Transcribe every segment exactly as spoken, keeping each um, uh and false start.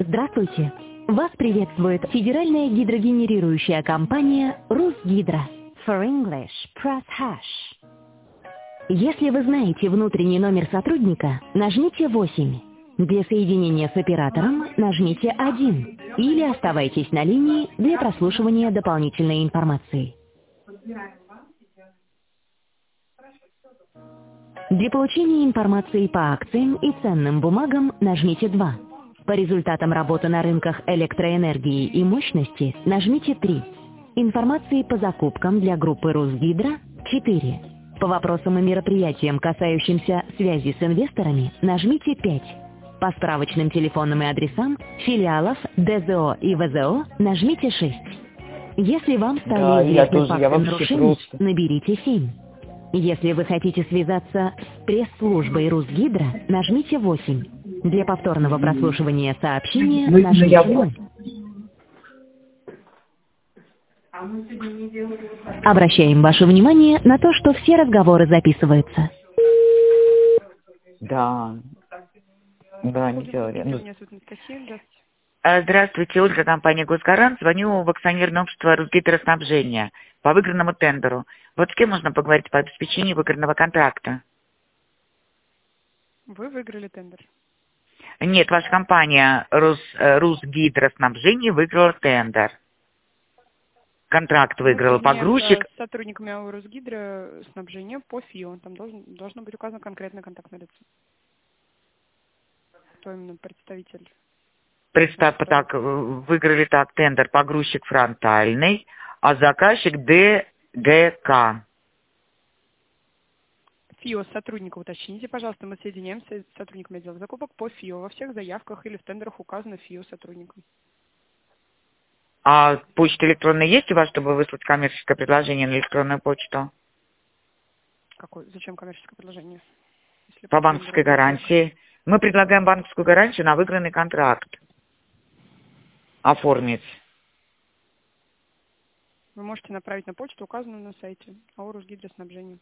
Здравствуйте! Вас приветствует федеральная гидрогенерирующая компания «Русгидро». For English, press hash. Если вы знаете внутренний номер сотрудника, нажмите восемь. Для соединения с оператором нажмите один. Или оставайтесь на линии для прослушивания дополнительной информации. Для получения информации по акциям и ценным бумагам нажмите два. По результатам работы на рынках электроэнергии и мощности нажмите три. Информации по закупкам для группы «Русгидро» четыре. По вопросам и мероприятиям, касающимся связи с инвесторами, нажмите пять. По справочным телефонным и адресам филиалов ДЗО и ВЗО нажмите шесть. Если вам стали Да, я известны тоже, я факты вообще нарушений, просто. наберите семь. Если вы хотите связаться с пресс-службой «Русгидро», нажмите восемь. Для повторного прослушивания сообщения Ну, ну, я нажмите ноль. Обращаем ваше внимание на то, что все разговоры записываются. Да, да, не делали. Ну, Меня зовут Анастасия, здравствуйте. А, Здравствуйте, Ольга, компания «Госгарант». Звоню в акционерное общество «Русгидроснабжение» по выигранному тендеру. Вот с кем можно поговорить по обеспечению выигранного контракта? Вы выиграли тендер. Нет, ваша компания Рус, э, «Русгидроснабжение» выиграла тендер. Контракт Мы выиграл соединяемся погрузчик. с сотрудниками АО «Росгидро» снабжения по ФИО. Там должен, должно быть указано конкретное контактное лицо. Кто именно представитель? Представь, так, э, выиграли так тендер погрузчик фронтальный, а заказчик ДГК. ФИО сотрудника уточните, пожалуйста. Мы соединяемся с сотрудниками отдела закупок по ФИО. Во всех заявках или в тендерах указано ФИО сотрудникам. А почта электронная есть у вас, чтобы выслать коммерческое предложение на электронную почту? Какой? Зачем коммерческое предложение? Если По по банковской тендеру гарантии. Мы предлагаем банковскую гарантию на выигранный контракт оформить. вы можете направить на почту, указанную на сайте АО «Росгидроснабжение».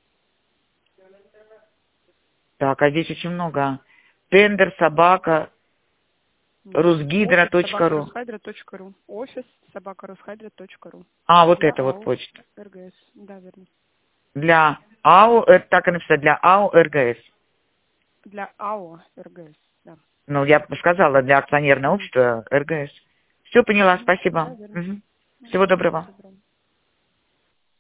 Так, а здесь очень много. Тендер, собака, русгидро точка ру. Русгидро точка ру. Офис собака русгидро точка ру. А, вот Для это вот АО почта. РГС. Да, верно. Для АО, э, так и написать, для АО РГС. Для АО РГС, да. Ну, я бы сказала, для акционерного общества РГС. Все поняла, спасибо. Да, верно. Мгм. Всего доброго. Доброго.